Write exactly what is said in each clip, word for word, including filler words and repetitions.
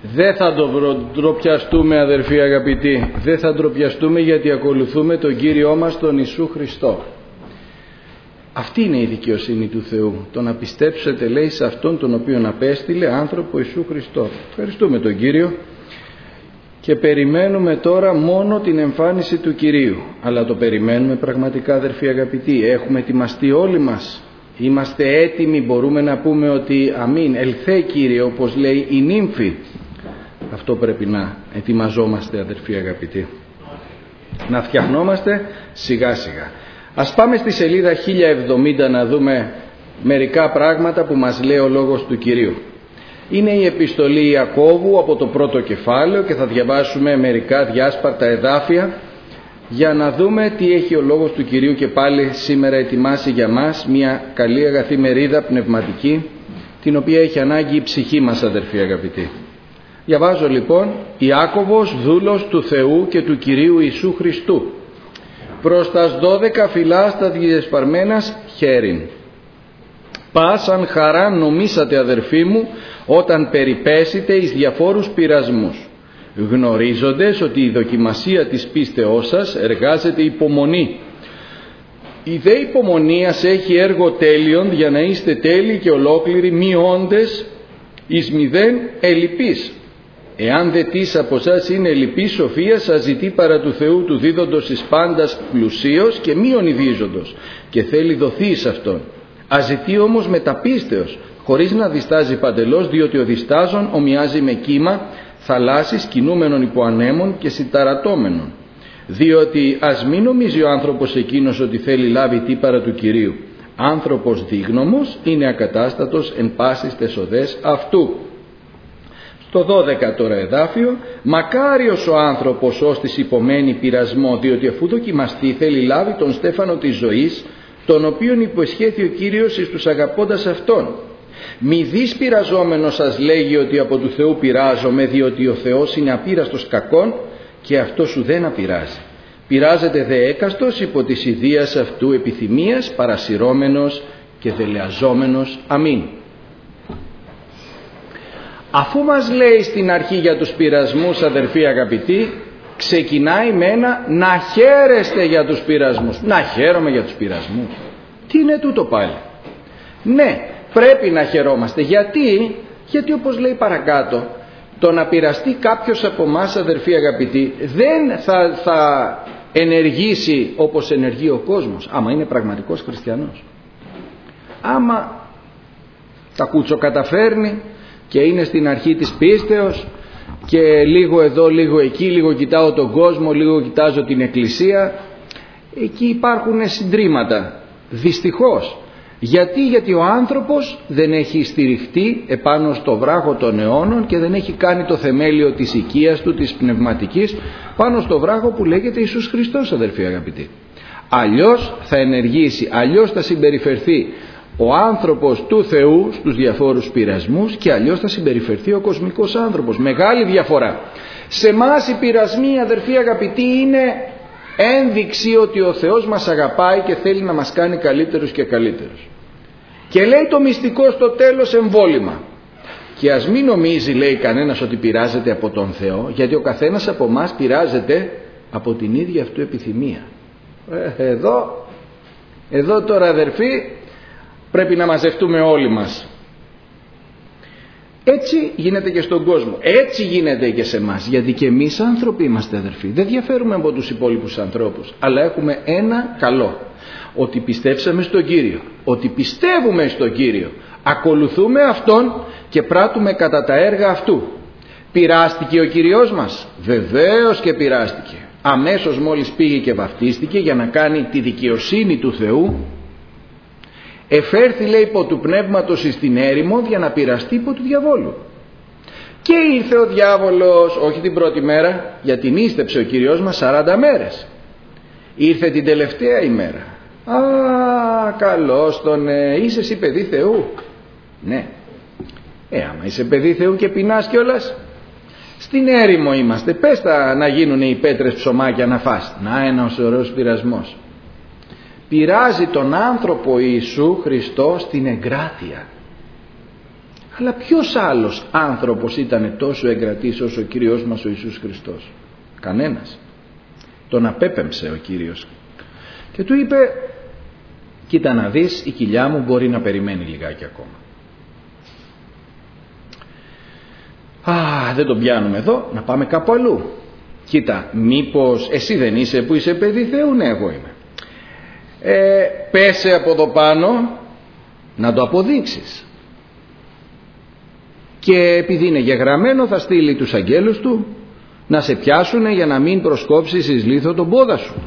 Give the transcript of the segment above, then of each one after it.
Δεν θα το ντροπιαστούμε, αδερφοί αγαπητοί, δεν θα ντροπιαστούμε, γιατί ακολουθούμε τον Κύριό μας τον Ιησού Χριστό. Αυτή είναι η δικαιοσύνη του Θεού, το να πιστέψετε, λέει, σε αυτόν τον οποίον απέστειλε άνθρωπο Ιησού Χριστό. Ευχαριστούμε τον Κύριο και περιμένουμε τώρα μόνο την εμφάνιση του Κυρίου. Αλλά το περιμένουμε πραγματικά, αδερφοί αγαπητοί? Έχουμε ετοιμαστεί όλοι μας? Είμαστε έτοιμοι? Μπορούμε να πούμε ότι αμήν, ελθέ Κύριε, όπως λέει η νύμφη? Αυτό πρέπει να ετοιμαζόμαστε, αδερφοί αγαπητοί, να φτιαχνόμαστε σιγά σιγά. Ας πάμε στη σελίδα χίλια εβδομήντα να δούμε μερικά πράγματα που μας λέει ο λόγος του Κυρίου. Είναι η επιστολή Ιακώβου από το πρώτο κεφάλαιο και θα διαβάσουμε μερικά διάσπαρτα εδάφια για να δούμε τι έχει ο λόγος του Κυρίου και πάλι σήμερα ετοιμάσει για μας μια καλή αγαθή μερίδα πνευματική, την οποία έχει ανάγκη η ψυχή μας, αδερφοί αγαπητοί. Διαβάζω λοιπόν: Ιάκωβος, δούλος του Θεού και του Κυρίου Ιησού Χριστού, προς τας δώδεκα φυλάς τα διεσπαρμένας χέριν. Πάσαν χαρά νομίσατε, αδερφοί μου, όταν περιπέσετε εις διαφόρους πειρασμούς, γνωρίζοντες ότι η δοκιμασία της πίστεώς σας εργάζεται υπομονή. Η δε υπομονίας έχει έργο τέλειον, για να είστε τέλειοι και ολόκληροι, μη όντες εις μηδέν ελλειπείς. Εάν δε τις από σας είναι ελλειπής σοφία, σας ζητεί παρά του Θεού του δίδοντος εις πάντας πλουσίως και μη ονειδίζοντος, και θέλει δοθεί εις αυτόν. Αζητεί όμως με τα πίστεως, χωρίς να διστάζει παντελώς, διότι ο διστάζων ομοιάζει με κύμα θαλάσσης κινούμενων υπό ανέμων και συνταρατώμενων. Διότι ας μην νομίζει ο άνθρωπος εκείνος ότι θέλει λάβει τι παρά του Κυρίου. Άνθρωπος δίγνωμος είναι ακατάστατος εν πάσης τες οδές αυτού. Στο δώδεκα τώρα εδάφιο: μακάριος ο άνθρωπος ώστις υπομένει πειρασμό, διότι αφού δοκιμαστεί θέλει λάβει τον στέφανο της ζωής, τον οποίον υποσχέθη ο Κύριος εις τους αγαπώντας αυτόν. Μη δεις πειραζόμενος σας λέγει ότι από του Θεού πειράζομαι, διότι ο Θεός είναι απείραστος κακών και αυτό σου δεν απειράζει. Πειράζεται δε έκαστος υπό της ιδείας αυτού επιθυμίας, παρασυρώμενος και δελεαζόμενος. Αμήν. Αφού μας λέει στην αρχή για τους πειρασμούς, αδερφοί αγαπητοί, ξεκινάει με ένα να χαίρεστε για τους πειρασμούς. Να χαίρομαι για τους πειρασμούς. Τι είναι τούτο πάλι? Ναι, πρέπει να χαιρόμαστε. Γιατί? Γιατί όπως λέει παρακάτω, το να πειραστεί κάποιος από εμάς, αδερφοί αγαπητοί, δεν θα, θα ενεργήσει όπως ενεργεί ο κόσμος, άμα είναι πραγματικός χριστιανός. Άμα τα κουτσοκαταφέρνει και είναι στην αρχή της πίστεως και λίγο εδώ, λίγο εκεί, λίγο κοιτάω τον κόσμο, λίγο κοιτάζω την εκκλησία, εκεί υπάρχουν συντρίμματα. Δυστυχώς. Γιατί? Γιατί ο άνθρωπος δεν έχει στηριχτεί επάνω στο βράχο των αιώνων και δεν έχει κάνει το θεμέλιο της οικίας του, της πνευματικής, πάνω στο βράχο που λέγεται Ιησούς Χριστός, αδερφοί αγαπητοί. Αλλιώς θα ενεργήσει, αλλιώς θα συμπεριφερθεί ο άνθρωπος του Θεού στους διαφόρους πειρασμούς και αλλιώς θα συμπεριφερθεί ο κοσμικός άνθρωπος. Μεγάλη διαφορά. Σε εμάς οι πειρασμοί, αδερφοί αγαπητοί, είναι ένδειξη ότι ο Θεός μας αγαπάει και θέλει να μας κάνει καλύτερους και καλύτερους. Και λέει το μυστικό στο τέλος εμβόλυμα. Και ας μην νομίζει, λέει κανένας, ότι πειράζεται από τον Θεό, γιατί ο καθένας από εμάς πειράζεται από την ίδια αυτού επιθυμία. Ε, εδώ, εδώ τώρα, αδερφοί, πρέπει να μαζευτούμε όλοι μας. Έτσι γίνεται και στον κόσμο. Έτσι γίνεται και σε εμάς. Γιατί και εμείς άνθρωποι είμαστε, αδερφοί. Δεν διαφέρουμε από τους υπόλοιπους ανθρώπους. Αλλά έχουμε ένα καλό. Ότι πιστέψαμε στον Κύριο. Ότι πιστεύουμε στον Κύριο. Ακολουθούμε Αυτόν και πράττουμε κατά τα έργα Αυτού. Πειράστηκε ο Κυριός μας? Βεβαίως και πειράστηκε. Αμέσως μόλις πήγε και βαφτίστηκε για να κάνει τη δικαιοσύνη του Θεού, εφέρθη, λέει, υπό του πνεύματος εις την έρημο για να πειραστεί υπό του διαβόλου. Και ήρθε ο διάβολος, όχι την πρώτη μέρα, γιατί νίστεψε ο Κυριός μας σαράντα μέρες. Ήρθε την τελευταία ημέρα. Α, καλώς τον, ε, είσαι εσύ παιδί Θεού? Ναι. Ε, άμα είσαι παιδί Θεού και πεινάς κιόλας, στην έρημο είμαστε. Πες τα να γίνουν οι πέτρες ψωμάκια να φας. Να, ένας ωραίος πειρασμός. Πειράζει τον άνθρωπο Ιησού Χριστό στην εγκράτεια. Αλλά ποιος άλλος άνθρωπος ήταν τόσο εγκρατής όσο ο Κύριος μας ο Ιησούς Χριστός? Κανένας. Τον απέπεμψε ο Κύριος και του είπε, κοίτα να δεις, η κοιλιά μου μπορεί να περιμένει λιγάκι ακόμα. Α, δεν τον πιάνουμε εδώ, να πάμε κάπου αλλού. Κοίτα, μήπως εσύ δεν είσαι που είσαι παιδί Θεού? Ναι, εγώ είμαι. Ε, πέσε από εδώ πάνω να το αποδείξεις. Και επειδή είναι γεγραμμένο θα στείλει τους αγγέλους του να σε πιάσουνε για να μην προσκόψεις εις λίθο τον πόδα σου.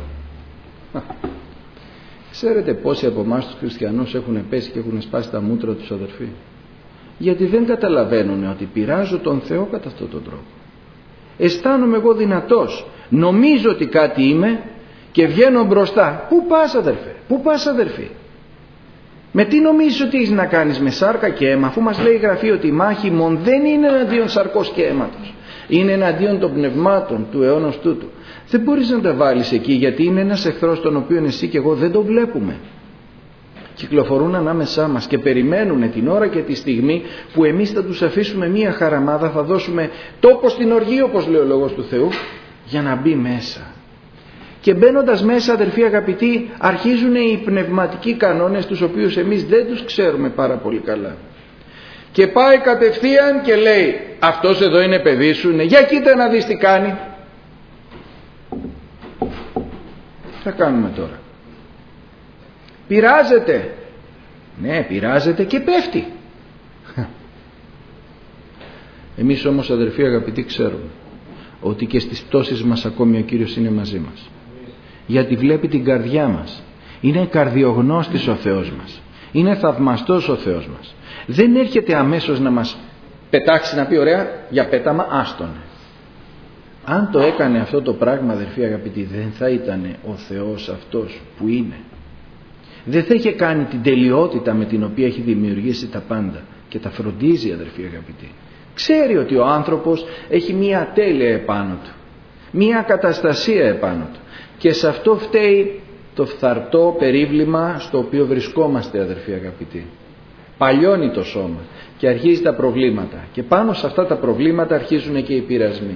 Ξέρετε πόσοι από εμάς τους χριστιανούς έχουν πέσει και έχουν σπάσει τα μούτρα τους, αδερφοί? Γιατί δεν καταλαβαίνουν ότι πειράζω τον Θεό κατά αυτόν τον τρόπο. Αισθάνομαι εγώ δυνατός, νομίζω ότι κάτι είμαι και βγαίνω μπροστά. Πού πας, αδερφέ? Πού πας, αδερφή? Με τι νομίζεις ότι έχεις να κάνεις? Με σάρκα και αίμα, αφού μας λέει η Γραφή ότι η μάχη μον δεν είναι εναντίον σαρκός και αίματος, είναι εναντίον των πνευμάτων του αιώνος τούτου. Δεν μπορείς να τα βάλεις εκεί, γιατί είναι ένας εχθρός τον οποίο εσύ και εγώ δεν το βλέπουμε. Κυκλοφορούν ανάμεσά μας και περιμένουν την ώρα και τη στιγμή που εμείς θα τους αφήσουμε μία χαραμάδα, θα δώσουμε τόπο στην οργή, όπως λέει ο Λόγος του Θεού, για να μπει μέσα. Και μπαίνοντας μέσα, αδερφοί αγαπητοί, αρχίζουν οι πνευματικοί κανόνες, τους οποίους εμείς δεν τους ξέρουμε πάρα πολύ καλά. Και πάει κατευθείαν και λέει, αυτός εδώ είναι παιδί σου? Ναι. Για κοίτα να δεις τι κάνει. Τι θα κάνουμε τώρα? Πειράζεται. Ναι, πειράζεται και πέφτει. Εμείς όμως, αδερφοί αγαπητοί, ξέρουμε ότι και στις πτώσεις μας ακόμη ο Κύριος είναι μαζί μας. Γιατί βλέπει την καρδιά μας. Είναι καρδιογνώστης ο Θεός μας. Είναι θαυμαστός ο Θεός μας. Δεν έρχεται αμέσως να μας πετάξει, να πει ωραία, για πέταμα, άστον. Αν το έκανε αυτό το πράγμα, αδερφοί αγαπητοί, δεν θα ήταν ο Θεός αυτός που είναι. Δεν θα είχε κάνει την τελειότητα με την οποία έχει δημιουργήσει τα πάντα και τα φροντίζει, αδερφοί αγαπητοί. Ξέρει ότι ο άνθρωπος έχει μία τέλεια επάνω του, μία καταστασία επάνω του, και σε αυτό φταίει το φθαρτό περίβλημα στο οποίο βρισκόμαστε, αδερφοί αγαπητοί. Παλιώνει το σώμα και αρχίζει τα προβλήματα, και πάνω σε αυτά τα προβλήματα αρχίζουν και οι πειρασμοί.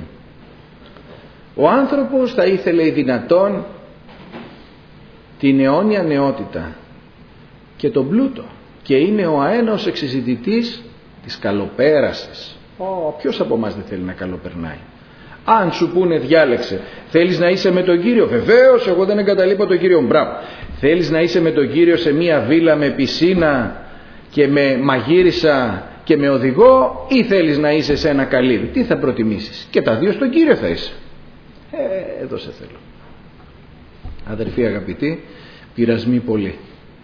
Ο άνθρωπος θα ήθελε η δυνατόν την αιώνια νεότητα και τον πλούτο, και είναι ο αέναος εξεζητητής της καλοπέρασης. Ω, ποιος από εμάς δεν θέλει να καλοπερνάει? Αν σου πούνε διάλεξε, θέλεις να είσαι με τον Κύριο? Βεβαίως, εγώ δεν εγκαταλείπω τον Κύριο. Μπράβο. Θέλεις να είσαι με τον Κύριο σε μια βίλα με πισίνα και με μαγείρισα και με οδηγό, ή θέλεις να είσαι σε ένα καλύβι? Τι θα προτιμήσεις? Και τα δύο στον Κύριο θα είσαι. Ε, εδώ σε θέλω. Αδερφοί αγαπητοί, πειρασμοί πολλοί.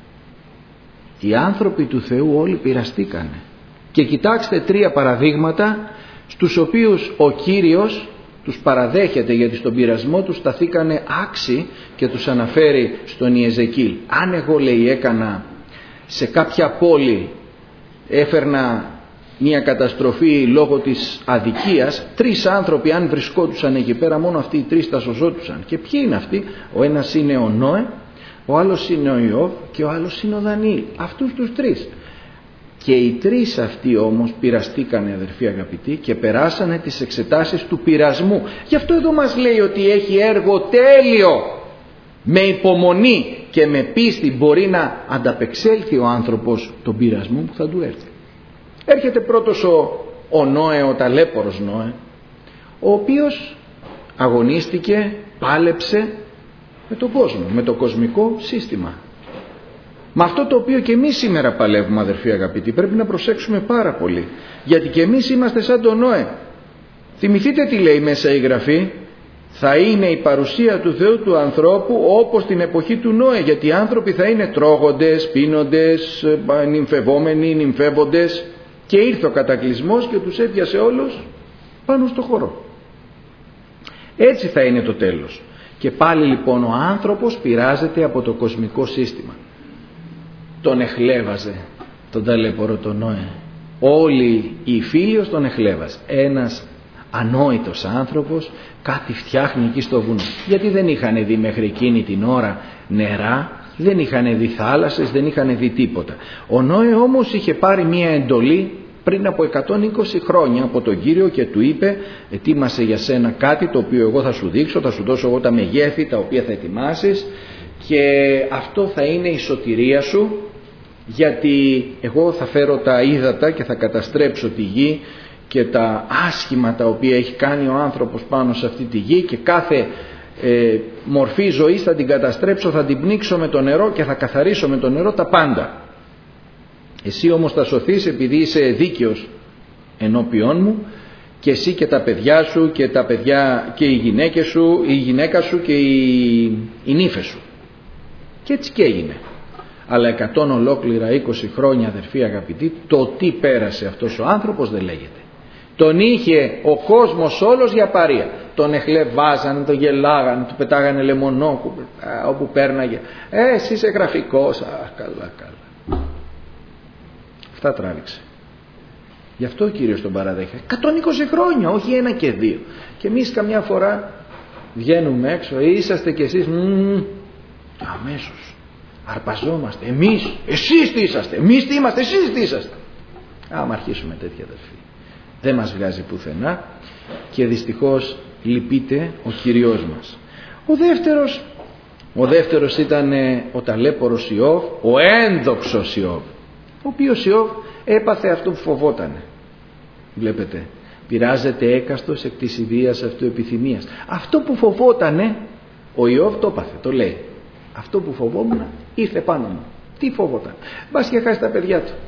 Οι άνθρωποι του Θεού όλοι πειραστήκανε. Και κοιτάξτε τρία παραδείγματα στους οποίους ο Κύριος τους παραδέχεται, γιατί στον πειρασμό τους σταθήκανε άξιοι, και τους αναφέρει στον Ιεζεκίλ. Αν εγώ, λέει, έκανα σε κάποια πόλη, έφερνα μια καταστροφή λόγω της αδικίας, τρεις άνθρωποι αν βρισκόντουσαν εκεί πέρα, μόνο αυτοί οι τρεις θα σωζόντουσαν. Και ποιοι είναι αυτοί? Ο ένας είναι ο Νόε, ο άλλος είναι ο Ιώβ και ο άλλος είναι ο Δανιήλ. Αυτούς τους τρεις. Και οι τρεις αυτοί όμως πειραστήκανε, αδερφοί αγαπητοί, και περάσανε τις εξετάσεις του πειρασμού. Γι' αυτό εδώ μας λέει ότι έχει έργο τέλειο. Με υπομονή και με πίστη μπορεί να ανταπεξέλθει ο άνθρωπος τον πειρασμό που θα του έρθει. Έρχεται πρώτος ο, ο Νόε, ο ταλέπορος Νόε, ο οποίος αγωνίστηκε, πάλεψε με τον κόσμο, με το κοσμικό σύστημα. Με αυτό το οποίο και εμείς σήμερα παλεύουμε, αδερφοί αγαπητοί. Πρέπει να προσέξουμε πάρα πολύ, γιατί και εμείς είμαστε σαν τον Νόε. Θυμηθείτε τι λέει μέσα η Γραφή? Θα είναι η παρουσία του Θεού του ανθρώπου όπως την εποχή του Νόε, γιατί οι άνθρωποι θα είναι τρώγοντες, πίνοντες, νυμφευόμενοι, νυμφεύοντες, και ήρθε ο κατακλυσμός και τους έπιασε όλους πάνω στο χώρο. Έτσι θα είναι το τέλος. Και πάλι λοιπόν ο άνθρωπος πειράζεται από το κοσμικό σύστημα. Τον εχλέβαζε τον ταλαιπωρό τον Νόε. Όλοι οι φίλοι τον εχλέβαζε. Ένας ανόητος άνθρωπος κάτι φτιάχνει εκεί στο βουνό. Γιατί δεν είχαν δει μέχρι εκείνη την ώρα νερά, δεν είχαν δει θάλασσες, δεν είχαν δει τίποτα. Ο Νόε όμως είχε πάρει μία εντολή πριν από εκατόν είκοσι χρόνια από τον Κύριο και του είπε ετοίμασε για σένα κάτι το οποίο εγώ θα σου δείξω, θα σου δώσω εγώ τα μεγέθη τα οποία θα ετοιμάσεις και αυτό θα είναι η σωτηρία σου, γιατί εγώ θα φέρω τα ύδατα και θα καταστρέψω τη γη και τα άσχημα τα οποία έχει κάνει ο άνθρωπος πάνω σε αυτή τη γη και κάθε ε, μορφή ζωής θα την καταστρέψω, θα την πνίξω με το νερό και θα καθαρίσω με το νερό τα πάντα. Εσύ όμως θα σωθείς επειδή είσαι δίκαιος ενώπιόν μου και εσύ και τα παιδιά σου και τα παιδιά και οι γυναίκες σου, η γυναίκα σου και οι, οι νύφες σου. Και έτσι και έγινε. Αλλά εκατόν ολόκληρα είκοσι χρόνια, αδερφοί αγαπητοί, το τι πέρασε αυτός ο άνθρωπος δεν λέγεται. Τον είχε ο κόσμος όλος για παρεία. Τον εχλεβάζανε, τον γελάγανε, του πετάγανε λεμονό όπου πέρναγε. Ε, εσύ είσαι γραφικός. Α, καλά, καλά. Αυτά τράβηξε. Γι' αυτό ο Κύριος τον παραδέχεται. εκατόν είκοσι χρόνια, όχι ένα και δύο. Και εμείς καμιά φορά βγαίνουμε έξω, είσαστε κι εσείς, μ, αμέσως. Αρπαζόμαστε. Εμείς, εσείς τι είσαστε, εμείς τι είμαστε, εσείς τι είσαστε. Άμα αρχίσουμε τέτοια, αδερφοί, δεν μας βγάζει πουθενά και δυστυχώς λυπείται ο Κυριός μας. Ο δεύτερος, ο δεύτερος ήταν ο ταλέπορος Ιώβ, ο ένδοξος Ιώβ, ο οποίος Ιώβ έπαθε αυτό που φοβότανε. Βλέπετε, πειράζεται έκαστος εκ της ιδείας αυτού επιθυμίας. Αυτό που φοβότανε ο Ιώβ το έπαθε, το λέει. Αυτό που φοβόμουν ήρθε πάνω μου. Τι φοβόταν? Μπας και χάσει τα παιδιά του.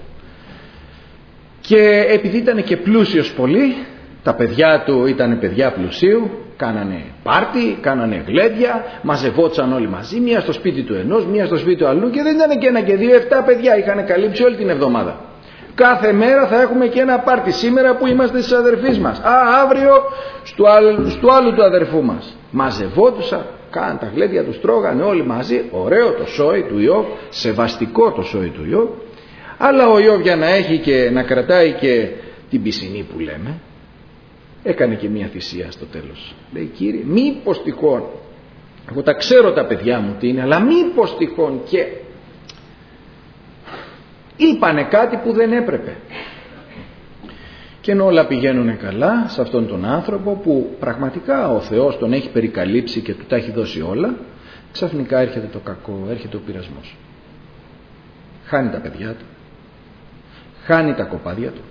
Και επειδή ήταν και πλούσιος πολύ, τα παιδιά του ήταν παιδιά πλουσίου, κάνανε πάρτι, κάνανε γλέντια, μαζευόντουσαν όλοι μαζί, μία στο σπίτι του ενός, μία στο σπίτι του αλλού και δεν ήταν και ένα και δύο, εφτά παιδιά είχαν καλύψει όλη την εβδομάδα. Κάθε μέρα θα έχουμε και ένα πάρτι. Σήμερα που είμαστε στις αδερφείς μας. Α, αύριο στο, άλλου, στο άλλου του αδερφού μας. Μαζευόντουσαν, κάναν τα γλέντια τους, τρώγανε όλοι μαζί. Ωραίο το σόι του Ιώβ, σεβαστικό το σόι του Ιώβ. Αλλά ο Ιώβ για να έχει και να κρατάει και την πισινή που λέμε, έκανε και μια θυσία στο τέλος. Λέει, Κύριε, μήπως τυχόν, εγώ τα ξέρω τα παιδιά μου τι είναι, αλλά μήπως τυχόν και είπανε κάτι που δεν έπρεπε. Και ενώ όλα πηγαίνουν καλά σε αυτόν τον άνθρωπο που πραγματικά ο Θεός τον έχει περικαλύψει και του τα έχει δώσει όλα, ξαφνικά έρχεται το κακό, έρχεται ο πειρασμός. Χάνει τα παιδιά του, χάνει τα κοπάδια του,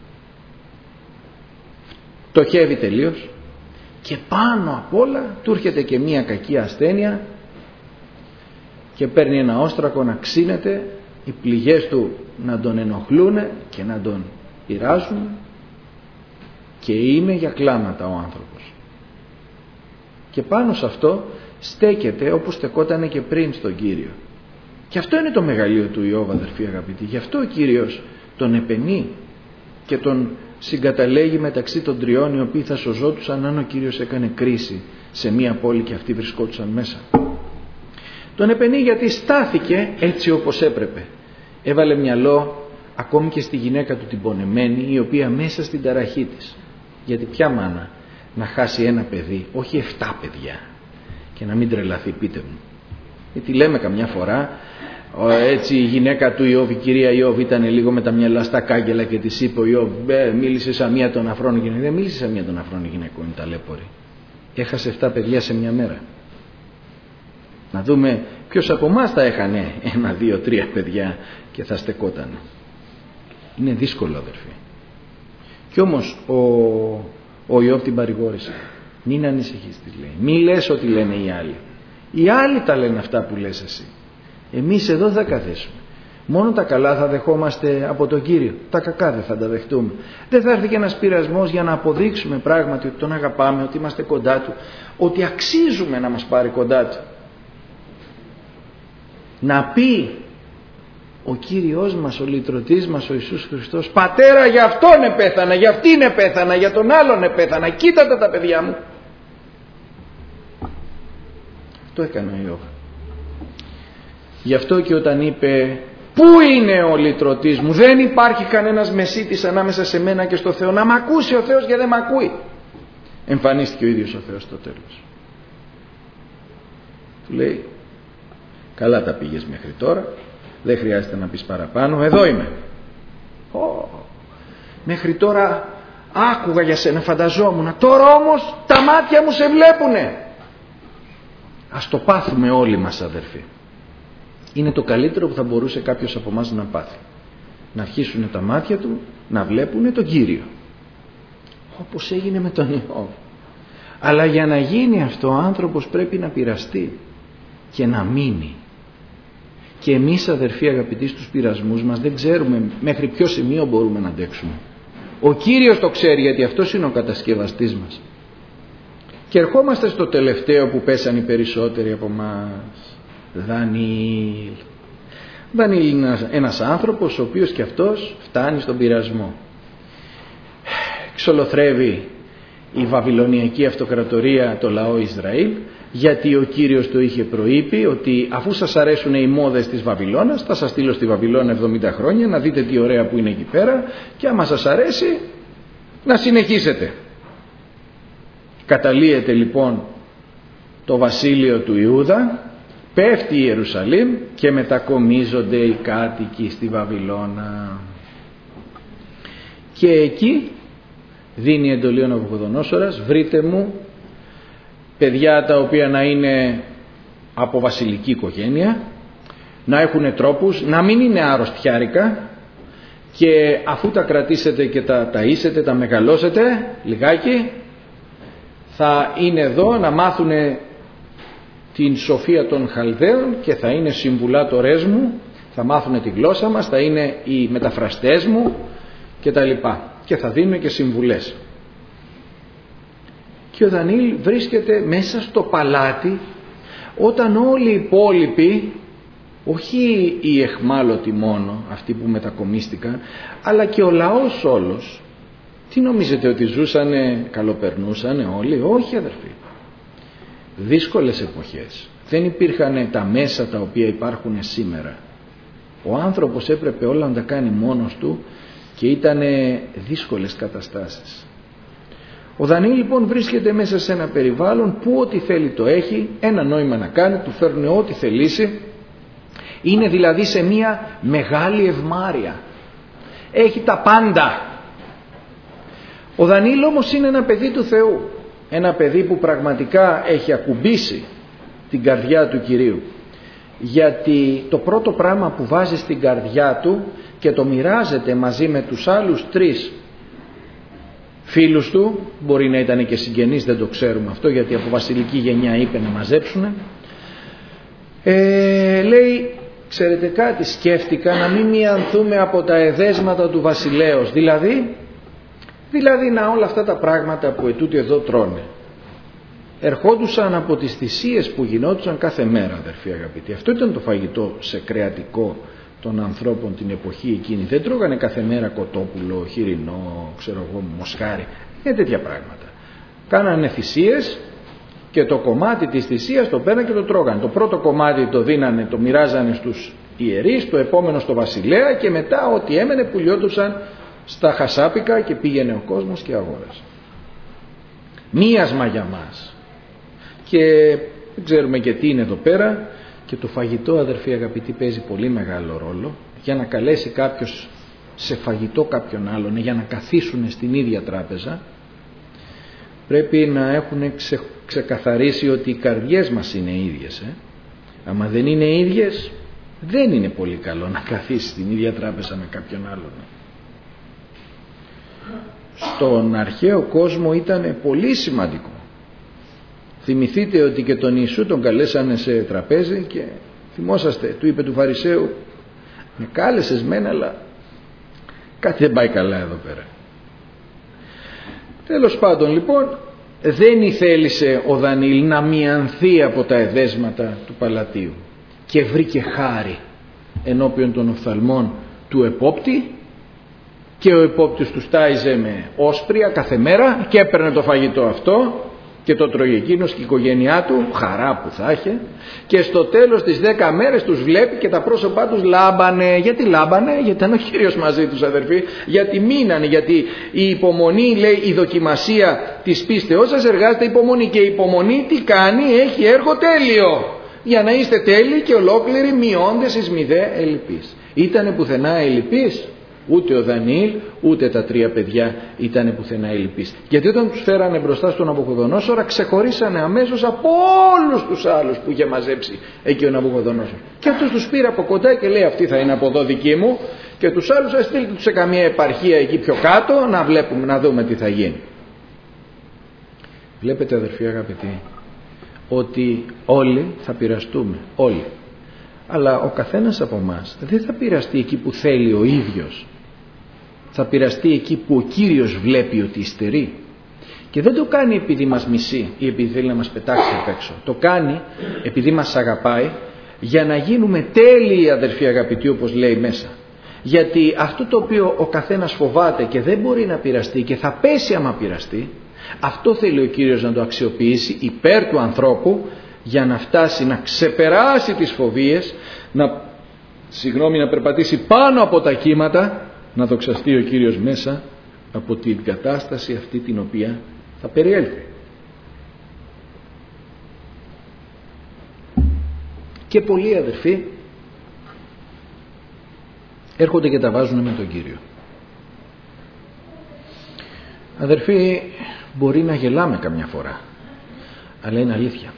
πτωχεύει τελείως και πάνω απ' όλα του έρχεται και μία κακή ασθένεια και παίρνει ένα όστρακο να ξύνεται, οι πληγές του να τον ενοχλούν και να τον πειράζουν και είναι για κλάματα ο άνθρωπος. Και πάνω σε αυτό στέκεται όπως στεκότανε και πριν στον Κύριο. Και αυτό είναι το μεγαλείο του Ιώβ, αδερφοί αγαπητοί. Γι' αυτό ο Κύριος τον επενεί και τον συγκαταλέγει μεταξύ των τριών οι οποίοι θα σωζόντουσαν αν ο Κύριος έκανε κρίση σε μία πόλη και αυτοί βρισκόντουσαν μέσα. Τον επενεί γιατί στάθηκε έτσι όπως έπρεπε. Έβαλε μυαλό ακόμη και στη γυναίκα του την πονεμένη, η οποία μέσα στην ταραχή της, γιατί ποια μάνα να χάσει ένα παιδί, όχι εφτά παιδιά, και να μην τρελαθεί, πείτε μου. Γιατί λέμε καμιά φορά, έτσι η γυναίκα του Ιώβ, η κυρία Ιώβ, ήταν λίγο με τα μυαλά στα κάγκελα και της είπε ο Ιώβ, μίλησε σαν μία των αφρών γυναικών. Δεν μίλησε σαν μία των αφρών γυναικών, είναι ταλέπορη. Έχασε εφτά παιδιά σε μια μέρα. Να δούμε ποιος από εμάς θα έχανε ένα, δύο, τρία παιδιά και θα στεκόταν. Είναι δύσκολο, αδερφοί. Κι όμως ο, ο Ιώβ την παρηγόρησε. Μην ανησυχείς, τη λέει. Μη λες ότι λένε οι άλλοι. Οι άλλοι τα λένε αυτά που λες εσύ. Εμείς εδώ θα καθίσουμε. Μόνο τα καλά θα δεχόμαστε από τον Κύριο. Τα κακά δεν θα τα δεχτούμε. Δεν θα έρθει και ένας πειρασμός για να αποδείξουμε πράγματι ότι τον αγαπάμε, ότι είμαστε κοντά του, ότι αξίζουμε να μας πάρει κοντά του. Να πει ο Κύριος μας, ο λυτρωτής μας, ο Ιησούς Χριστός, Πατέρα, για αυτόν επέθανα, για αυτήν επέθανα, για τον άλλον επέθανα, κοίτατε τα παιδιά μου. Αυτό έκανε ο Ιώβ. Γι' αυτό και όταν είπε, πού είναι ο λυτρωτής μου, δεν υπάρχει κανένας μεσίτης ανάμεσα σε μένα και στο Θεό, να μ' ακούσει ο Θεός και δεν μ' ακούει. Εμφανίστηκε ο ίδιος ο Θεός στο τέλος. Του λέει, καλά τα πήγες μέχρι τώρα, δεν χρειάζεται να πεις παραπάνω, εδώ είμαι. Oh. Μέχρι τώρα άκουγα για σένα, φανταζόμουν. Τώρα όμως τα μάτια μου σε βλέπουνε. Ας το πάθουμε όλοι μας, αδερφοί. Είναι το καλύτερο που θα μπορούσε κάποιος από εμάς να πάθει. Να αρχίσουν τα μάτια του να βλέπουν τον Κύριο. Όπως έγινε με τον Ιώβ. Αλλά για να γίνει αυτό ο άνθρωπος πρέπει να πειραστεί και να μείνει. Και εμείς, αδερφοί αγαπητοί, στους πειρασμούς μας δεν ξέρουμε μέχρι ποιο σημείο μπορούμε να αντέξουμε. Ο Κύριος το ξέρει, γιατί αυτός είναι ο κατασκευαστής μας. Και ερχόμαστε στο τελευταίο που πέσαν οι περισσότεροι από μας. Δανιήλ. Δανιήλ είναι ένας άνθρωπος ο οποίος και αυτός φτάνει στον πειρασμό. Ξολοθρεύει η Βαβυλωνιακή Αυτοκρατορία το λαό Ισραήλ, γιατί ο Κύριος το είχε προείπει ότι αφού σας αρέσουν οι μόδες της Βαβυλώνας, θα σας στείλω στη Βαβυλώνα εβδομήντα χρόνια να δείτε τι ωραία που είναι εκεί πέρα, και άμα σας αρέσει να συνεχίσετε. Καταλύεται λοιπόν το βασίλειο του Ιούδα, πέφτει η Ιερουσαλήμ και μετακομίζονται οι κάτοικοι στη Βαβυλώνα. Και εκεί δίνει εντολή ο Ναβουχοδονόσορας, βρείτε μου παιδιά τα οποία να είναι από βασιλική οικογένεια, να έχουν τρόπους, να μην είναι αρρωστιάρικα, και αφού τα κρατήσετε και τα ταΐσετε, τα μεγαλώσετε λιγάκι, θα είναι εδώ να μάθουν την σοφία των Χαλδαίων και θα είναι συμβουλάτορές μου, θα μάθουν τη γλώσσα μας, θα είναι οι μεταφραστές μου και τα λοιπά, και θα δίνουν και συμβουλές. Και ο Δανιήλ βρίσκεται μέσα στο παλάτι, όταν όλοι οι υπόλοιποι, όχι οι εχμάλωτοι μόνο, αυτοί που μετακομίστηκαν, αλλά και ο λαός όλος, τι νομίζετε, ότι ζούσανε, καλοπερνούσανε όλοι? Όχι, αδερφοί. Δύσκολες εποχές. Δεν υπήρχαν τα μέσα τα οποία υπάρχουν σήμερα. Ο άνθρωπος έπρεπε όλα να τα κάνει μόνος του και ήταν δύσκολες καταστάσεις. Ο Δανιήλ λοιπόν βρίσκεται μέσα σε ένα περιβάλλον που ό,τι θέλει το έχει, ένα νόημα να κάνει, του φέρνουν ό,τι θελήσει. Είναι δηλαδή σε μια μεγάλη ευμάρεια. Έχει τα πάντα. Ο Δανιήλ όμως είναι ένα παιδί του Θεού. Ένα παιδί που πραγματικά έχει ακουμπήσει την καρδιά του Κυρίου. Γιατί το πρώτο πράγμα που βάζει στην καρδιά του και το μοιράζεται μαζί με τους άλλους τρεις φίλους του, μπορεί να ήταν και συγγενείς, δεν το ξέρουμε αυτό, γιατί από βασιλική γενιά είπε να μαζέψουν, ε, λέει, ξέρετε κάτι, σκέφτηκα να μην μιανθούμε από τα εδέσματα του βασιλέως, δηλαδή δηλαδή να όλα αυτά τα πράγματα που ετούτοι εδώ τρώνε ερχόντουσαν από τις θυσίες που γινόντουσαν κάθε μέρα, αδερφοί αγαπητοί. Αυτό ήταν το φαγητό σε κρεατικό των ανθρώπων την εποχή εκείνη. Δεν τρώγανε κάθε μέρα κοτόπουλο, χοιρινό, ξέρω εγώ, μοσχάρι, και τέτοια πράγματα. Κάνανε θυσίες και το κομμάτι της θυσίας το παίρνανε και το τρώγανε. Το πρώτο κομμάτι το δίνανε, το μοιράζανε στους ιερείς, το επόμενο στο βασιλέα, και μετά ό,τι έμενε πουλιόντουσαν στα χασάπικα και πήγαινε ο κόσμος και αγόρασε. Μίασμα για μας. Και δεν ξέρουμε και τι είναι εδώ πέρα, και το φαγητό, αδερφοί αγαπητοί, παίζει πολύ μεγάλο ρόλο. Για να καλέσει κάποιος σε φαγητό κάποιον άλλον, για να καθίσουν στην ίδια τράπεζα, πρέπει να έχουν ξε, ξεκαθαρίσει ότι οι καρδιές μας είναι ίδιες. Ε? Άμα δεν είναι ίδιες, δεν είναι πολύ καλό να καθίσει στην ίδια τράπεζα με κάποιον άλλον. Στον αρχαίο κόσμο ήταν πολύ σημαντικό. Θυμηθείτε ότι και τον Ιησού τον καλέσανε σε τραπέζι και θυμόσαστε, του είπε του Φαρισαίου, με κάλεσες μένα, αλλά κάτι δεν πάει καλά εδώ πέρα. Τέλος πάντων λοιπόν, δεν ηθέλησε ο Δανιήλ να μιανθεί από τα εδέσματα του παλατίου και βρήκε χάρη ενώπιον των οφθαλμών του επόπτη, και ο επόπτης του στάιζε με όσπρια κάθε μέρα και έπαιρνε το φαγητό αυτό και το τρώγε εκείνος και η οικογένειά του, χαρά που θα είχε, και στο τέλος τις δέκα μέρες τους βλέπει και τα πρόσωπά τους λάμπανε. Γιατί λάμπανε? Γιατί ήταν ο Κύριος μαζί τους, αδερφοί, γιατί μείνανε, γιατί η υπομονή, λέει, η δοκιμασία της πίστεώς σας εργάζεται υπομονή, και η υπομονή τι κάνει? Έχει έργο τέλειο, για να είστε τέλειοι και ολόκληροι, μειώντες εις μηδέ ελλειπείς. Ήτανε πουθενά ελλειπείς? Ούτε ο Δανιήλ, ούτε τα τρία παιδιά ήταν πουθενά ελλειπείς. Γιατί όταν τους φέρανε μπροστά στον Ναβουχοδονόσορα, ξεχωρίσανε αμέσως από όλους τους άλλους που είχε μαζέψει εκεί ο Ναβουχοδονόσορας. Και αυτούς τους πήρε από κοντά και λέει: αυτοί θα είναι από εδώ δικοί μου, και τους άλλους θα στείλετε τους σε καμία επαρχία εκεί πιο κάτω να βλέπουμε, να δούμε τι θα γίνει. Βλέπετε, αδερφοί αγαπητοί, ότι όλοι θα πειραστούμε, όλοι. Αλλά ο καθένας από εμάς δεν θα πειραστεί εκεί που θέλει ο ίδιος. Θα πειραστεί εκεί που ο Κύριος βλέπει ότι υστερεί. Και δεν το κάνει επειδή μας μισεί ή επειδή θέλει να μας πετάξει απ' έξω. Το κάνει επειδή μας αγαπάει, για να γίνουμε τέλειοι, αδερφοί αγαπητοί, όπως λέει μέσα. Γιατί αυτό το οποίο ο καθένας φοβάται και δεν μπορεί να πειραστεί και θα πέσει άμα πειραστεί, αυτό θέλει ο Κύριος να το αξιοποιήσει υπέρ του ανθρώπου, για να φτάσει να ξεπεράσει τις φοβίες, να, συγγνώμη, να περπατήσει πάνω από τα κύματα, να δοξαστεί ο Κύριος μέσα από την κατάσταση αυτή την οποία θα περιέλθει. Και πολλοί αδερφοί έρχονται και τα βάζουν με τον Κύριο. Αδερφοί, μπορεί να γελάμε καμιά φορά, αλλά είναι αλήθεια.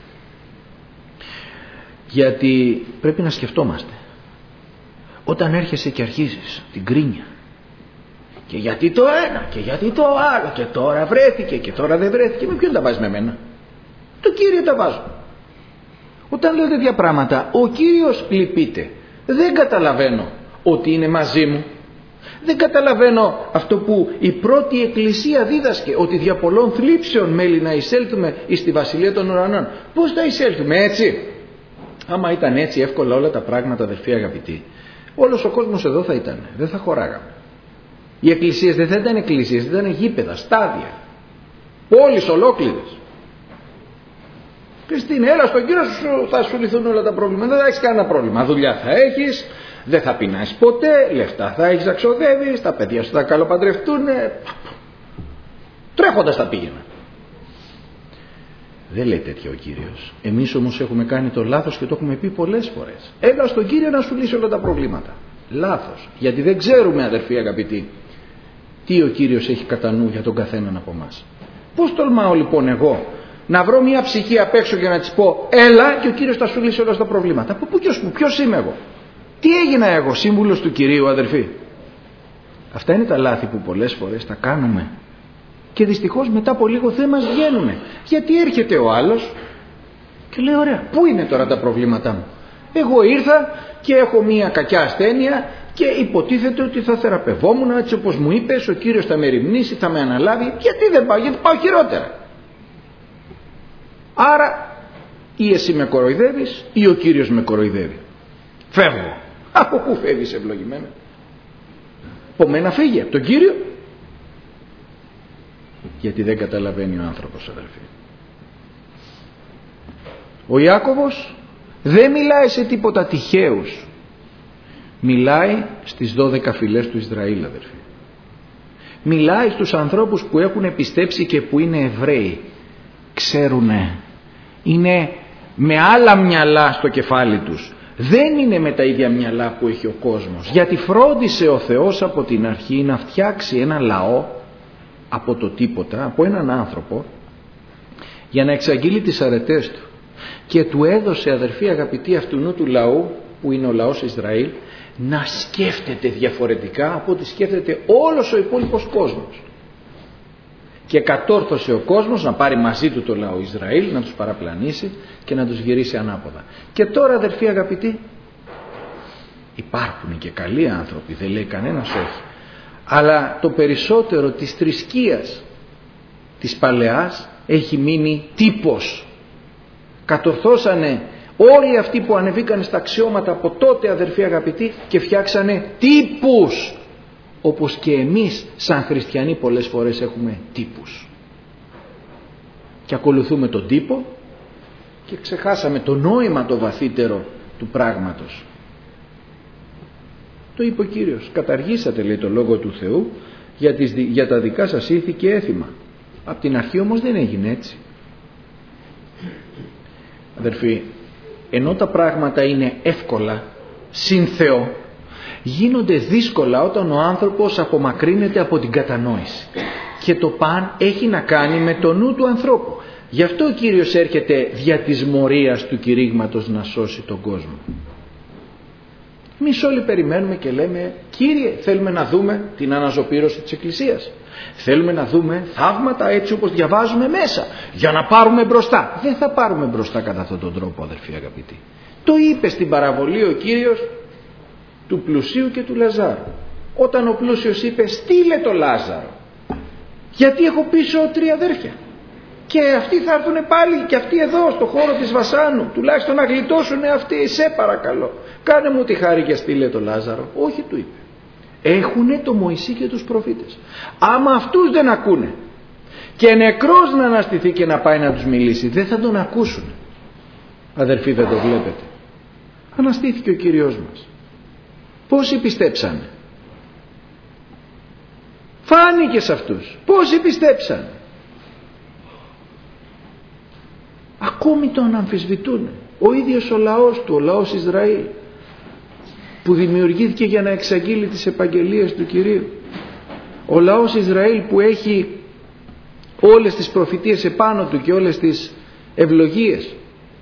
Γιατί πρέπει να σκεφτόμαστε. Όταν έρχεσαι και αρχίζεις την κρίνια, και γιατί το ένα και γιατί το άλλο, και τώρα βρέθηκε και τώρα δεν βρέθηκε, με ποιον τα βάζεις με μένα? Το Κύριο τα βάζω. Όταν λέω τέτοια πράγματα, ο Κύριος λυπείται. Δεν καταλαβαίνω ότι είναι μαζί μου. Δεν καταλαβαίνω αυτό που η πρώτη Εκκλησία δίδασκε, ότι δια πολλών θλίψεων μέλη να εισέλθουμε εις τη Βασιλεία των Ουρανών. Πώς θα εισέλθουμε? Έτσι? Άμα ήταν έτσι εύκολα όλα τα πράγματα, αδερφοί αγαπητοί, όλος ο κόσμος εδώ θα ήταν, δεν θα χωράγαμε. Οι εκκλησίες δεν θα ήταν εκκλησίες, δεν ήταν γήπεδα, στάδια, πόλεις ολόκληρες. Χριστίνε, έλα στον Κύριο σου, θα σου λυθούν όλα τα προβλήματα, δεν θα έχεις κανένα πρόβλημα. Δουλειά θα έχεις, δεν θα πεινάσεις ποτέ, λεφτά θα έχεις να ξοδεύεις, τα παιδιά σου θα καλοπαντρευτούν. Τρέχοντας θα πήγαινα. Δεν λέει τέτοιο ο Κύριος. Εμείς όμως έχουμε κάνει το λάθος και το έχουμε πει πολλές φορές. Έλα στον Κύριο να σου λύσει όλα τα προβλήματα. Λάθος. Γιατί δεν ξέρουμε, αδερφοί αγαπητοί, τι ο Κύριος έχει κατά νου για τον καθέναν από εμάς. Πώς τολμάω λοιπόν εγώ να βρω μια ψυχή απ' έξω και να της πω έλα και ο Κύριος θα σου λύσει όλα τα προβλήματα? Από πού και ως πού? Ποιος είμαι εγώ? Τι έγινα εγώ, σύμβουλος του Κυρίου, αδερφοί? Αυτά είναι τα λάθη που πολλές φορές τα κάνουμε. Και δυστυχώς μετά από λίγο δεν μας βγαίνουν. Γιατί έρχεται ο άλλος και λέει ωραία, πού είναι τώρα τα προβλήματά μου? Εγώ ήρθα και έχω μια κακιά ασθένεια και υποτίθεται ότι θα θεραπευόμουν έτσι όπως μου είπες, ο Κύριος θα με ρημνήσει, θα με αναλάβει. Γιατί δεν πάω? Γιατί πάω χειρότερα. Άρα ή εσύ με κοροϊδεύεις ή ο Κύριος με κοροϊδεύει. Φεύγω. Από πού φεύγεις ευλογημένα? Από μένα φύγε, από τον Κύριο. Γιατί δεν καταλαβαίνει ο άνθρωπος, αδελφοί. Ο Ιάκωβος δεν μιλάει σε τίποτα τυχαίους. Μιλάει στις δώδεκα φυλές του Ισραήλ, αδελφοί. Μιλάει στους ανθρώπους που έχουν πιστέψει και που είναι Εβραίοι. Ξέρουνε. Είναι με άλλα μυαλά στο κεφάλι τους. Δεν είναι με τα ίδια μυαλά που έχει ο κόσμος. Γιατί φρόντισε ο Θεός από την αρχή να φτιάξει ένα λαό από το τίποτα, από έναν άνθρωπο, για να εξαγγείλει τις αρετές του. Και του έδωσε, αδερφοί αγαπητοί, αυτού του λαού που είναι ο λαός Ισραήλ, να σκέφτεται διαφορετικά από ό,τι σκέφτεται όλος ο υπόλοιπος κόσμος. Και κατόρθωσε ο κόσμος να πάρει μαζί του το λαό Ισραήλ, να τους παραπλανήσει και να τους γυρίσει ανάποδα. Και τώρα, αδερφοί αγαπητοί, υπάρχουν και καλοί άνθρωποι, δεν λέει κανένας όχι. Αλλά το περισσότερο της θρησκείας της παλαιάς έχει μείνει τύπος. Κατορθώσανε όλοι αυτοί που ανεβήκαν στα αξιώματα από τότε, αδερφοί αγαπητοί, και φτιάξανε τύπους. Όπως και εμείς σαν χριστιανοί πολλές φορές έχουμε τύπους. Και ακολουθούμε τον τύπο και ξεχάσαμε το νόημα το βαθύτερο του πράγματος. Το είπε ο Κύριος, καταργήσατε, λέει, το Λόγο του Θεού για, τις, για τα δικά σας ήθη και έθιμα. Απ' την αρχή όμως δεν έγινε έτσι. Αδερφοί, ενώ τα πράγματα είναι εύκολα συν Θεό, γίνονται δύσκολα όταν ο άνθρωπος απομακρύνεται από την κατανόηση. Και το παν έχει να κάνει με το νου του ανθρώπου. Γι' αυτό ο Κύριος έρχεται δια της μορίας του κηρύγματος να σώσει τον κόσμο. Εμείς όλοι περιμένουμε και λέμε, Κύριε, θέλουμε να δούμε την αναζωπήρωση της Εκκλησίας. Θέλουμε να δούμε θαύματα έτσι όπως διαβάζουμε μέσα, για να πάρουμε μπροστά. Δεν θα πάρουμε μπροστά κατά αυτόν τον τρόπο, αδερφοί αγαπητοί. Το είπε στην παραβολή ο Κύριος του πλουσίου και του Λαζάρου. Όταν ο πλούσιος είπε, στείλε το Λάζαρο, γιατί έχω πίσω τρία αδέρφια. Και αυτοί θα έρθουν πάλι και αυτοί εδώ στο χώρο της βασάνου. Τουλάχιστον να γλιτώσουν αυτοί. Σε παρακαλώ. Κάνε μου τη χάρη και στείλε το Λάζαρο. Όχι, του είπε. Έχουνε το Μωυσή και τους προφήτες. Άμα αυτούς δεν ακούνε και νεκρός να αναστηθεί και να πάει να τους μιλήσει, δεν θα τον ακούσουν. Αδερφοί, δεν το βλέπετε? Αναστήθηκε ο Κύριος μας. Πόσοι πιστέψανε? Φάνηκε σε αυτούς. Πόσοι πιστέψανε? Ακόμη τον αμφισβητούν. Ο ίδιος ο λαός του, ο λαός Ισραήλ, που δημιουργήθηκε για να εξαγγείλει τις επαγγελίες του Κυρίου. Ο λαός Ισραήλ που έχει όλες τις προφητείες επάνω του και όλες τις ευλογίες.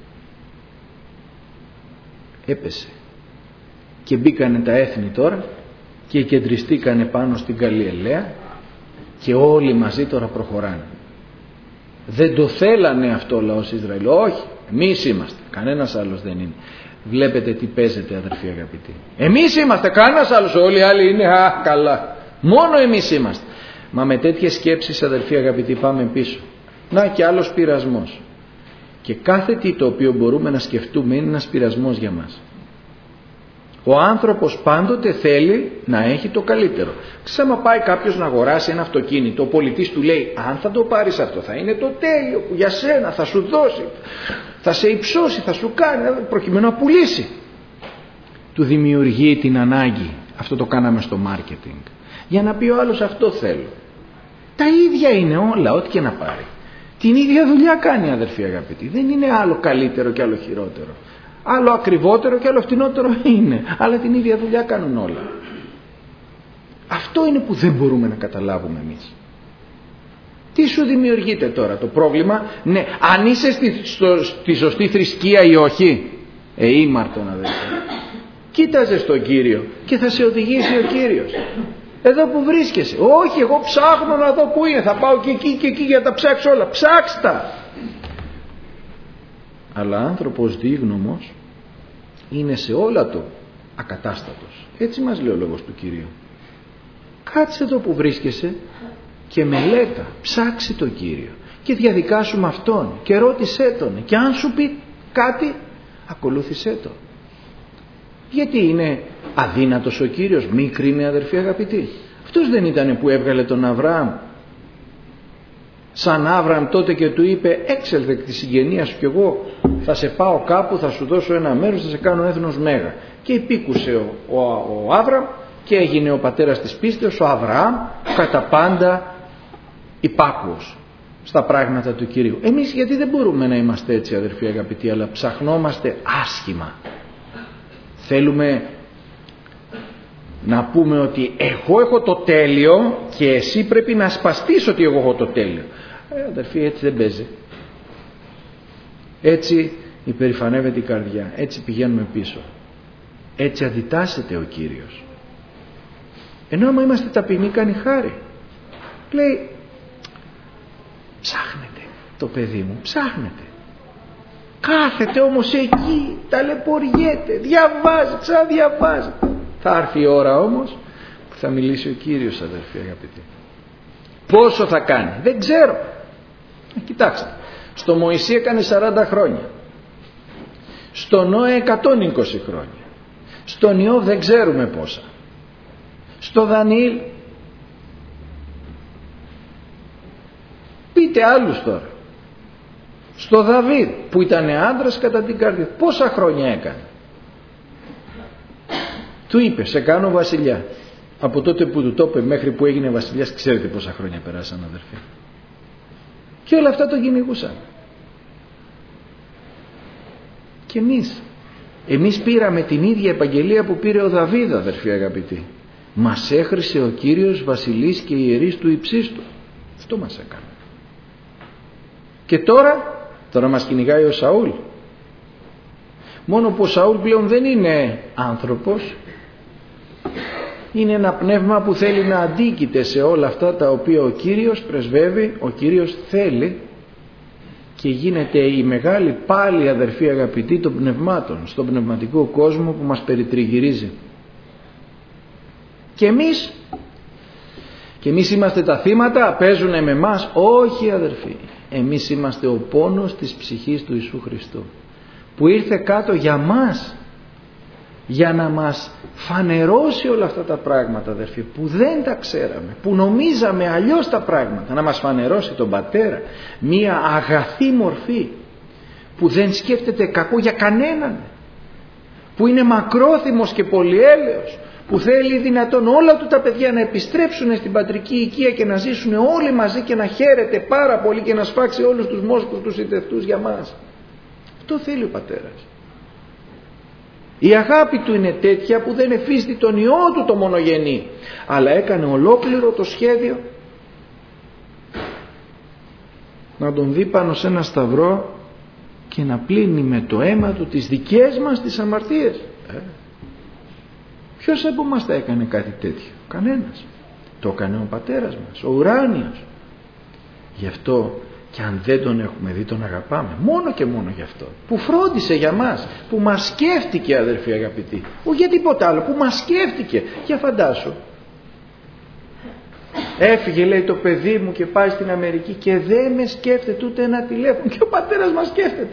Έπεσε. Και μπήκανε τα έθνη τώρα και κεντριστήκανε πάνω στην καλή ελαία και όλοι μαζί τώρα προχωράνε. Δεν το θέλανε αυτό ο λαός Ισραήλ. Όχι, εμείς είμαστε. Κανένας άλλος δεν είναι. Βλέπετε τι παίζεται, αδερφοί αγαπητοί. Εμείς είμαστε, κανένας άλλος. Όλοι οι άλλοι είναι α, καλά. Μόνο εμείς είμαστε. Μα με τέτοιες σκέψεις, αδερφοί αγαπητοί, πάμε πίσω. Να και άλλος πειρασμός. Και κάθε τι το οποίο μπορούμε να σκεφτούμε είναι ένας πειρασμός για μας. Ο άνθρωπος πάντοτε θέλει να έχει το καλύτερο. Ξέρετε, άμα πάει κάποιος να αγοράσει ένα αυτοκίνητο, ο πολιτής του λέει, αν θα το πάρεις αυτό θα είναι το τέλειο που για σένα θα σου δώσει, θα σε υψώσει, θα σου κάνει, προκειμένου να πουλήσει. Του δημιουργεί την ανάγκη. Αυτό το κάναμε στο μάρκετινγκ. Για να πει ο άλλος, αυτό θέλω. Τα ίδια είναι όλα, ό,τι και να πάρει. Την ίδια δουλειά κάνει, αδερφοί αγαπητοί. Δεν είναι άλλο καλύτερο και άλλο χειρότερο. Άλλο ακριβότερο και άλλο φτηνότερο είναι. Αλλά την ίδια δουλειά κάνουν όλα. Αυτό είναι που δεν μπορούμε να καταλάβουμε εμείς. Τι σου δημιουργείται τώρα το πρόβλημα? Ναι, αν είσαι στη, στο, στη σωστή θρησκεία ή όχι. Ε, ήμαρτον αδερφέ. Κοίταζε στον Κύριο και θα σε οδηγήσει ο Κύριος. Εδώ που βρίσκεσαι. Όχι, εγώ ψάχνω να δω που είναι. Θα πάω και εκεί και εκεί για να τα ψάξω όλα. Ψάξτα. Αλλά άνθρωπος δίγνωμος είναι σε όλα του ακατάστατος. Έτσι μας λέει ο λόγος του Κυρίου. Κάτσε εδώ που βρίσκεσαι και μελέτα, ψάξε τον Κύριο και διαδικάσου με Αυτόν και ρώτησέ Τον και αν σου πει κάτι ακολούθησέ Τον. Γιατί είναι αδύνατος ο Κύριος? Μη κρίνε, αδερφοί αγαπητοί. Αυτός δεν ήταν που έβγαλε τον Αβραάμ σαν Άβραμ τότε και του είπε, έξελθε τη συγγενεία σου και εγώ θα σε πάω κάπου, θα σου δώσω ένα μέρος, θα σε κάνω έθνος μέγα. Και υπήκουσε ο, ο, ο Άβραμ και έγινε ο πατέρας της πίστεως, ο Αβραάμ, κατά πάντα υπάκουος στα πράγματα του Κυρίου. Εμείς γιατί δεν μπορούμε να είμαστε έτσι, αδερφοί αγαπητοί, αλλά ψαχνόμαστε άσχημα. Θέλουμε να πούμε ότι εγώ έχω το τέλειο και εσύ πρέπει να σπαστείς ότι εγώ έχω το τέλειο. Ε, αδερφοί, έτσι δεν παίζει. Έτσι υπερηφανεύεται η καρδιά. Έτσι πηγαίνουμε πίσω. Έτσι αντιτάσσεται ο Κύριος. Ενώ άμα είμαστε ταπεινοί κάνει χάρη. Λέει, ψάχνετε το παιδί μου, ψάχνετε. Κάθεται όμως εκεί, ταλαιπωριέται, διαβάζει, ξαναδιαβάζει. Θα έρθει η ώρα όμως που θα μιλήσει ο Κύριος, αδερφοί αγαπητοί. Πόσο θα κάνει? Δεν ξέρω. Ε, κοιτάξτε, στο Μωυσή έκανε σαράντα χρόνια. Στο Νόε εκατόν είκοσι χρόνια. Στον Ιώβ δεν ξέρουμε πόσα. Στο Δανιήλ. Πείτε άλλους τώρα. Στο Δαβίδ που ήταν άντρας κατά την καρδιά. Πόσα χρόνια έκανε? Του είπε, σε κάνω βασιλιά. Από τότε που του το είπε μέχρι που έγινε βασιλιάς, ξέρετε πόσα χρόνια περάσαν, αδερφοί. Και όλα αυτά το κυνηγούσαν. Και εμείς Εμείς πήραμε την ίδια επαγγελία που πήρε ο Δαβίδ, αδερφοί αγαπητοί. Μας έχρισε ο Κύριος βασιλής και ιερείς του υψίστου. Αυτό μας έκανε. Και τώρα, τώρα μας κυνηγάει ο Σαούλ. Μόνο που ο Σαούλ πλέον δεν είναι άνθρωπος. Είναι ένα πνεύμα που θέλει να αντίκειται σε όλα αυτά τα οποία ο Κύριος πρεσβεύει, ο Κύριος θέλει, και γίνεται η μεγάλη πάλι, αδερφοί αγαπητοί, των πνευμάτων στον πνευματικό κόσμο που μας περιτριγυρίζει. Και εμείς και εμείς είμαστε τα θύματα, παίζουνε με εμάς. Όχι, αδερφοί, εμείς είμαστε ο πόνος της ψυχής του Ιησού Χριστού, που ήρθε κάτω για μας, για να μας φανερώσει όλα αυτά τα πράγματα, αδερφοί, που δεν τα ξέραμε, που νομίζαμε αλλιώς τα πράγματα. Να μας φανερώσει τον Πατέρα, μία αγαθή μορφή που δεν σκέφτεται κακό για κανέναν, που είναι μακρόθυμος και πολυέλεος, που θέλει δυνατόν όλα του τα παιδιά να επιστρέψουν στην πατρική οικία και να ζήσουν όλοι μαζί και να χαίρεται πάρα πολύ και να σφάξει όλους τους μόσχους τους ιτευτούς για μας. Αυτό θέλει ο Πατέρας. Η αγάπη του είναι τέτοια που δεν εφίστη τον Υιό του το μονογενή, αλλά έκανε ολόκληρο το σχέδιο να τον δει πάνω σε ένα σταυρό και να πλύνει με το αίμα του τις δικές μας τις αμαρτίες. Ε. Ποιος από μας τα έκανε κάτι τέτοιο? Κανένας. Το έκανε ο Πατέρας μας, ο ουράνιος. Γι' αυτό και αν δεν τον έχουμε δει, τον αγαπάμε. Μόνο και μόνο γι' αυτό. Που φρόντισε για μας, που μας σκέφτηκε, αδερφοί αγαπητοί. Όχι για τίποτα άλλο, που μας σκέφτηκε. Για φαντάσου. Έφυγε, λέει, το παιδί μου και πάει στην Αμερική και δεν με σκέφτεται ούτε ένα τηλέφωνο, και ο Πατέρας μας σκέφτεται.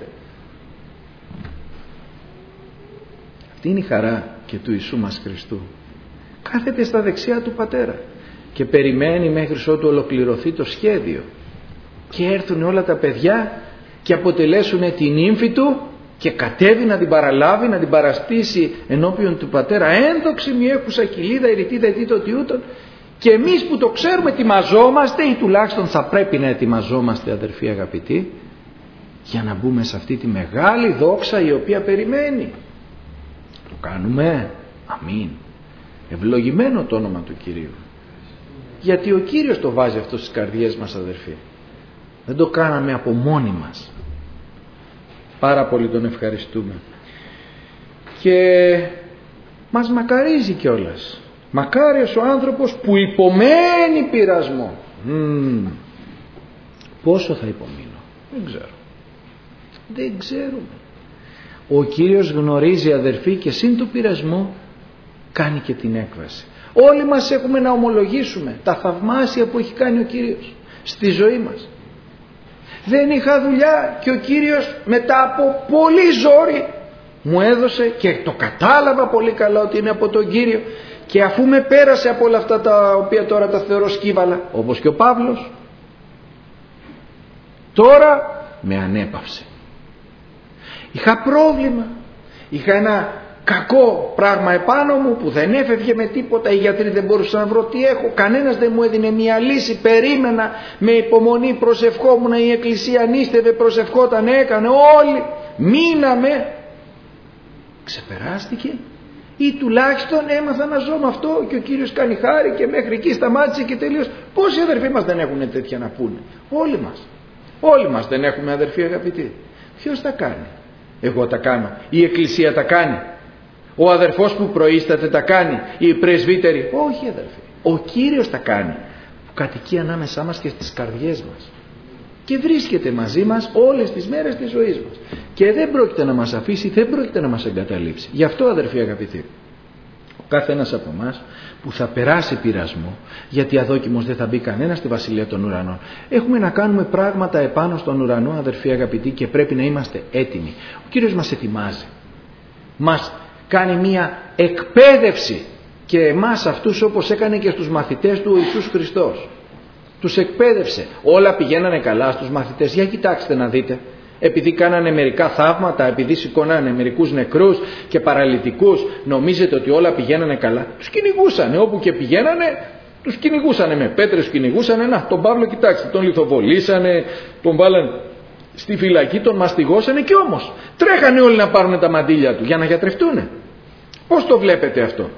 Αυτή είναι η χαρά και του Ιησού μας Χριστού. Κάθεται στα δεξιά του Πατέρα και περιμένει μέχρι ότου ολοκληρωθεί το σχέδιο και έρθουν όλα τα παιδιά και αποτελέσουν την ύμφη του και κατέβει να την παραλάβει, να την παραστήσει ενώπιον του Πατέρα, ένδοξη μη έχουσα κοιλίδα ηρητίδα ετήτω τιούτων. Και εμείς που το ξέρουμε ετοιμαζόμαστε, ή τουλάχιστον θα πρέπει να ετοιμαζόμαστε, αδερφοί αγαπητοί, για να μπούμε σε αυτή τη μεγάλη δόξα η οποία περιμένει. Το κάνουμε? Αμήν. Ευλογημένο το όνομα του Κυρίου. Γιατί ο Κύριος το βάζει αυτό στις καρδιές μας, αδερφοί. Δεν το κάναμε από μόνοι μας. Πάρα πολύ τον ευχαριστούμε. Και μας μακαρίζει κιόλας. Μακάριος ο άνθρωπος που υπομένει πειρασμό. Mm. Πόσο θα υπομείνω? Δεν ξέρω. Δεν ξέρουμε. Ο Κύριος γνωρίζει, αδερφοί, και συν του πειρασμού κάνει και την έκβαση. Όλοι μας έχουμε να ομολογήσουμε τα θαυμάσια που έχει κάνει ο Κύριος στη ζωή μας. Δεν είχα δουλειά και ο Κύριος μετά από πολύ ζόρι μου έδωσε, και το κατάλαβα πολύ καλά ότι είναι από τον Κύριο, και αφού με πέρασε από όλα αυτά τα οποία τώρα τα θεωρώ σκύβαλα, όπως και ο Παύλος, τώρα με ανέπαυσε. Είχα πρόβλημα, είχα ένα κακό πράγμα επάνω μου που δεν έφευγε με τίποτα, οι γιατροί δεν μπορούσαν να βρω τι έχω, κανένας δεν μου έδινε μια λύση, περίμενα με υπομονή, προσευχόμουν, η εκκλησία νίστευε, προσευχόταν, έκανε, όλοι μείναμε. Ξεπεράστηκε, ή τουλάχιστον έμαθα να ζω με αυτό και ο Κύριος κάνει χάρη και μέχρι εκεί σταμάτησε και τελείως. Πόσοι αδερφοί μας δεν έχουν τέτοια να πούνε? Όλοι μας. Όλοι μας δεν έχουμε, αδερφοί αγαπητοί. Ποιος τα κάνει? Εγώ τα κάνω? Η εκκλησία τα κάνει? Ο αδερφός που προείσταται τα κάνει? Οι πρεσβύτεροι? Όχι, αδερφοί. Ο Κύριος τα κάνει, που κατοικεί ανάμεσά μας και στις καρδιές μας και βρίσκεται μαζί μας όλες τις μέρες της ζωής μας και δεν πρόκειται να μας αφήσει, δεν πρόκειται να μας εγκαταλείψει. Γι' αυτό, αδερφοί αγαπητοί, ο κάθε ένας από εμάς που θα περάσει πειρασμό, γιατί αδόκιμος δεν θα μπει κανένα στη Βασιλεία των Ουρανών, έχουμε να κάνουμε πράγματα επάνω στον ουρανό, αδερφοί αγαπητοί, και πρέπει να είμαστε έτοιμοι. Ο Κύριος μας ετοιμάζει, μας κάνει μια εκπαίδευση, και εμάς αυτούς, όπως έκανε και στους μαθητές του ο Ιησούς Χριστός. Τους εκπαίδευσε. Όλα πηγαίνανε καλά στους μαθητές? Για κοιτάξτε να δείτε. Επειδή κάνανε μερικά θαύματα, επειδή σηκώνανε μερικούς νεκρούς και παραλυτικούς, νομίζετε ότι όλα πηγαίνανε καλά? Τους κυνηγούσανε. Όπου και πηγαίνανε, τους κυνηγούσανε. Με πέτρες τους κυνηγούσανε. Να, τον Παύλο κοιτάξτε, τον λιθοβολήσανε, τον βάλανε στη φυλακή, τον μαστιγώσανε και όμως τρέχανε όλοι να πάρουν τα μαντήλια του για να γιατρευτούνε. Πώς το βλέπετε αυτό?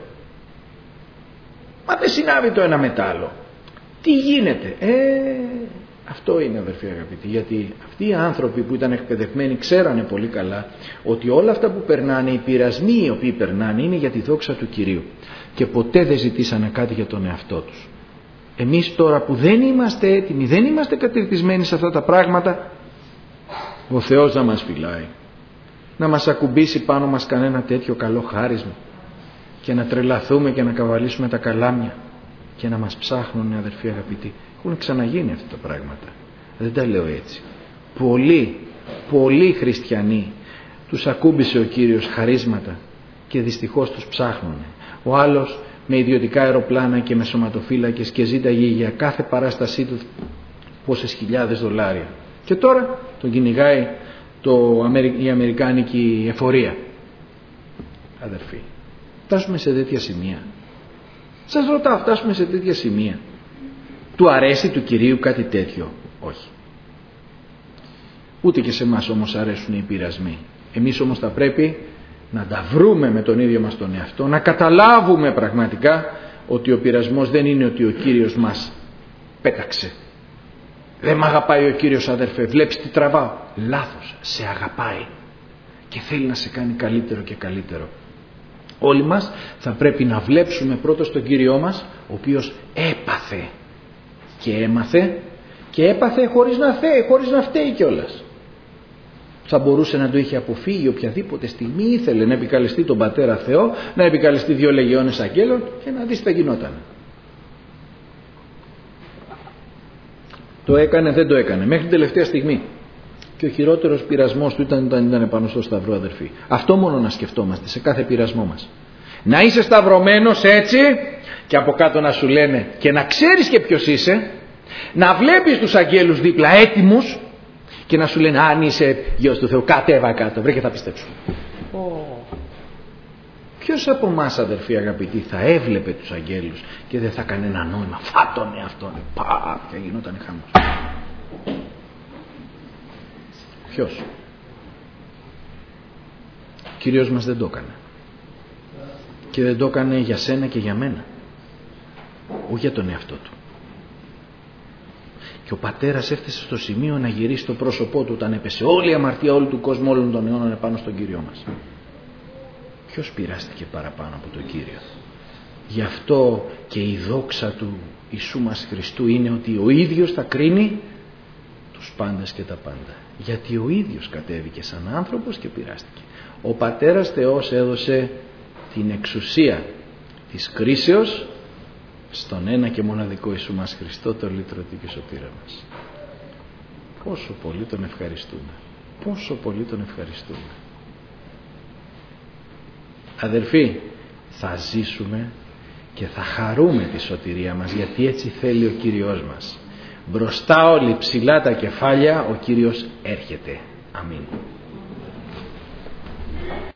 Μα δεν συνάδει το ένα με το άλλο. Τι γίνεται? Ε, αυτό είναι, αδερφοί αγαπητοί, γιατί αυτοί οι άνθρωποι που ήταν εκπαιδευμένοι ξέρανε πολύ καλά ότι όλα αυτά που περνάνε, οι πειρασμοί οι οποίοι περνάνε, είναι για τη δόξα του Κυρίου και ποτέ δεν ζητήσανε κάτι για τον εαυτό τους. Εμείς τώρα που δεν είμαστε έτοιμοι, δεν είμαστε κατηρτισμένοι σε αυτά τα πράγματα, ο Θεός να μας φυλάει, να μας ακουμπήσει πάνω μας κανένα τέτοιο καλό χάρισμα και να τρελαθούμε και να καβαλήσουμε τα καλάμια και να μας ψάχνουν, αδερφοί αγαπητοί. Έχουν ξαναγίνει αυτά τα πράγματα. Δεν τα λέω έτσι. Πολλοί, πολλοί χριστιανοί τους ακούμπησε ο Κύριος χαρίσματα και δυστυχώς τους ψάχνουν. Ο άλλος με ιδιωτικά αεροπλάνα και με σωματοφύλακες και ζήταγε για κάθε παράστασή του πόσες χιλιάδες δολάρια. Και τώρα τον κυνηγάει το, η αμερικάνικη εφορία. Αδερφοί, φτάσουμε σε τέτοια σημεία. Σας ρωτάω, φτάσουμε σε τέτοια σημεία. Του αρέσει του Κυρίου κάτι τέτοιο? Όχι. Ούτε και σε εμάς όμως αρέσουν οι πειρασμοί. Εμείς όμως θα πρέπει να τα βρούμε με τον ίδιο μας τον εαυτό, να καταλάβουμε πραγματικά ότι ο πειρασμός δεν είναι ότι ο Κύριος μας πέταξε. Δεν μ' αγαπάει ο Κύριος, αδερφέ, βλέπεις τι τραβάω? Λάθος, σε αγαπάει και θέλει να σε κάνει καλύτερο και καλύτερο. Όλοι μας θα πρέπει να βλέψουμε πρώτα στον Κύριό μας, ο οποίος έπαθε και έμαθε και έπαθε χωρίς να θέει, χωρίς να φταίει κιόλας. Θα μπορούσε να το είχε αποφύγει οποιαδήποτε στιγμή ήθελε να επικαλεστεί τον Πατέρα Θεό, να επικαλεστεί δύο λεγεώνες αγγέλων και να δεις τι θα γινόταν. Το έκανε, δεν το έκανε, μέχρι την τελευταία στιγμή. Και ο χειρότερος πειρασμός του ήταν όταν ήταν πάνω στο σταυρό, αδερφοί. Αυτό μόνο να σκεφτόμαστε σε κάθε πειρασμό μας. Να είσαι σταυρωμένος έτσι και από κάτω να σου λένε και να ξέρεις και ποιος είσαι, να βλέπεις τους αγγέλους δίπλα έτοιμους και να σου λένε αν είσαι γιος του Θεού, κατέβα κάτω, βρε και θα πιστέψουν. Oh. Ποιος από εμάς, αδερφοί αγαπητοί, θα έβλεπε τους αγγέλους και δεν θα έκανε ένα νόημα? Φάτονε αυτόν, πα, και γινόταν χαμός. Ποιος? Ο Κύριος μας δεν το έκανε. Και δεν το έκανε για σένα και για μένα. Όχι για τον εαυτό του. Και ο πατέρας έφτασε στο σημείο να γυρίσει το πρόσωπό του όταν έπεσε όλη η αμαρτία όλου του κόσμου, όλων των αιώνων επάνω στον Κύριο μας. Ποιος πειράστηκε παραπάνω από τον Κύριο? Γι' αυτό και η δόξα του Ιησού μας Χριστού είναι ότι ο ίδιος θα κρίνει τους πάντες και τα πάντα. Γιατί ο ίδιος κατέβηκε σαν άνθρωπος και πειράστηκε. Ο Πατέρας Θεός έδωσε την εξουσία της κρίσεως στον ένα και μοναδικό Ιησού μας Χριστό, τον λύτρωτη και σωτήρα μας. Πόσο πολύ τον ευχαριστούμε. Πόσο πολύ τον ευχαριστούμε. Αδελφοί, θα ζήσουμε και θα χαρούμε τη σωτηρία μας, γιατί έτσι θέλει ο Κύριος μας. Μπροστά όλοι ψηλά τα κεφάλια, ο Κύριος έρχεται. Αμήν.